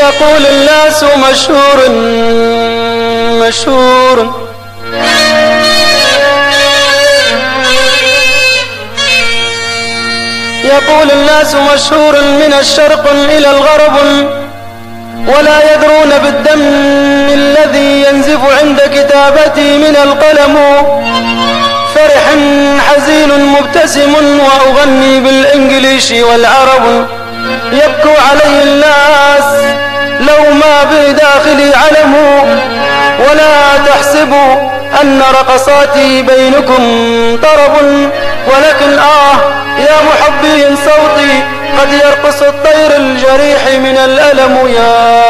يقول الناس مشهور مشهور، يقول الناس مشهور من الشرق إلى الغرب، ولا يدرون بالدم الذي ينزف عند كتابتي من القلم. فرح حزين مبتسم وأغني بالإنجليش والعرب، يبكو علي الناس لو ما بداخلي علم. ولا تحسبوا أن رقصاتي بينكم طرب، ولكن يا محبين صوتي قد يرقص الطير الجريح من الألم. يا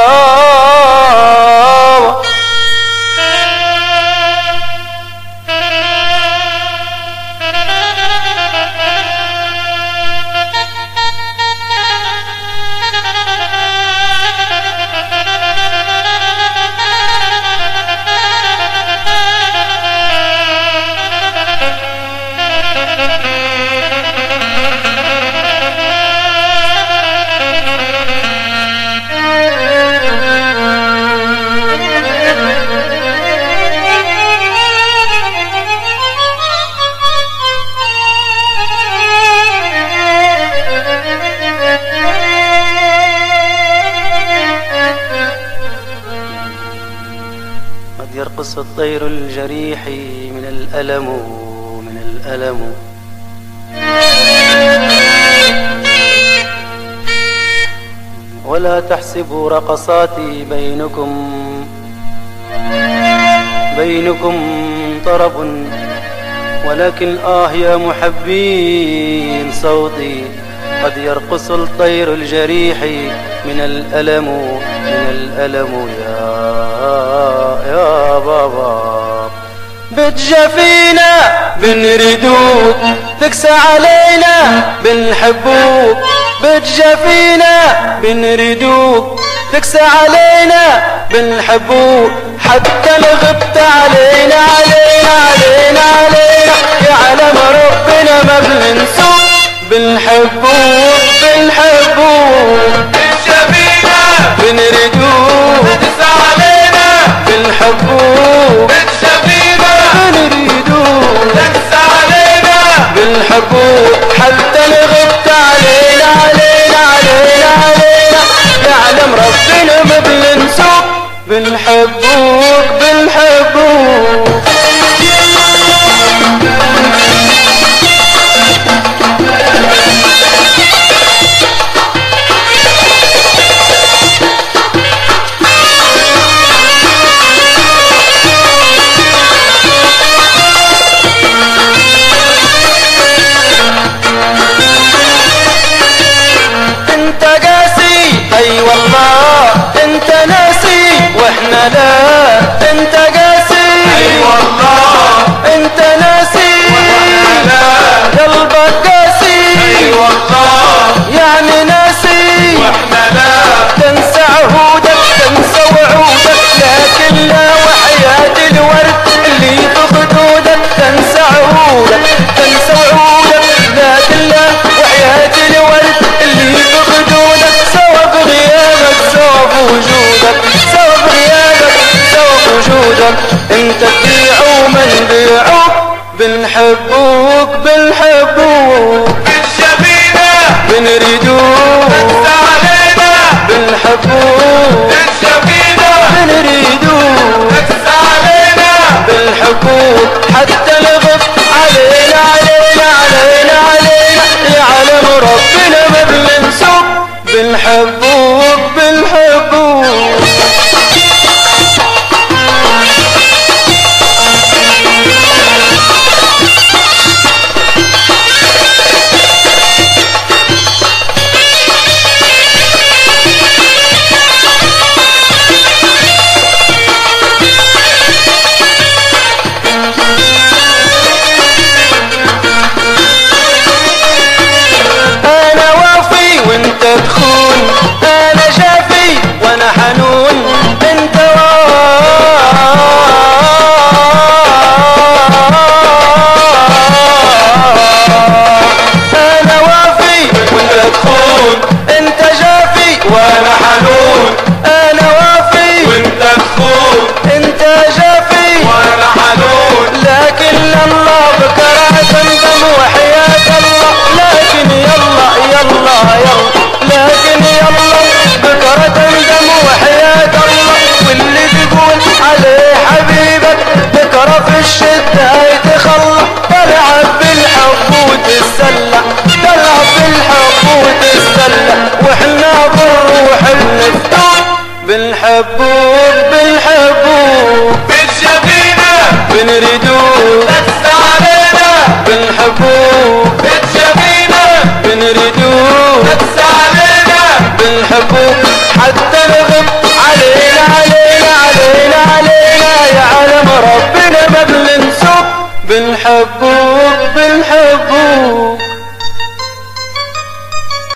يرقص الطير الجريح من الألم من الألم. ولا تحسبوا رقصاتي بينكم طرب، ولكن يا محبين صوتي قد يرقص الطير الجريح من الألم من الألم. يا بابا بتجافينا بنريدوك، تكسى علينا بنحبوك. بتجافينا بنريدوك، تكسى علينا بنحبوك. حتى لو غبت علينا علينا علينا علينا، يعلم ربنا ما بننسوك. بنحبوك بنحبوك، بتجافينا بنريدوك، تكسى علينا بنحبوك. بتجافينا بنريدوك، تكسى علينا بنحبوك. حتى لو غبت علينا علينا علينا علينا، يعلم ربنا ما بننسوك. بنحبوك بنحبوك. انت قاسي اي والله، انت ناسي واحنا لا. انت قاسي اي والله، انت ناسي واحنا لا. قلبك قاسي اي والله، يعني ناسي واحنا لا. تنسى عهودك تنسى وعودك، لكن لا وحياة الورد اللي في خدودك. تنسى عهودك تنسى وعودك، لكن لا وحياة الورد اللي في خدودك. سوا بغيابك سوا بوجودك، سوا بغيابك سوا بوجودك. انت تبيع وما نبيعوك، بنحبوك بنحبوك. بتجافينا بنريدوك، تكسى علينا بنحبوك. بتجافينا بنريدوك، تكسى علينا بنحبوك. حتى لو غبت علينا علينا علينا علينا، يعلم ربنا ما بننسوك. بنحبوك بنحبوك. بنريد